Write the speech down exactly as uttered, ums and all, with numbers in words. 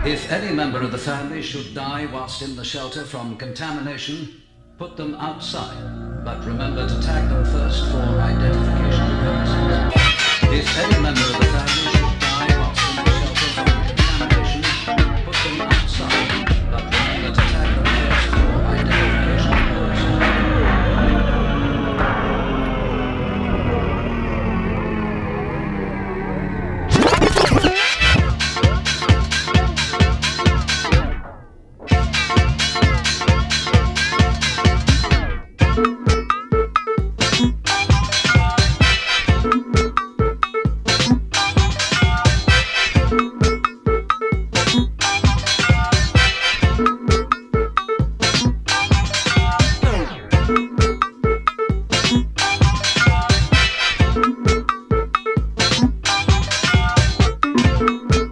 If any member of the family should die whilst in the shelter from contamination, put them outside, but remember to tag them first for identification purposes. If any member of the family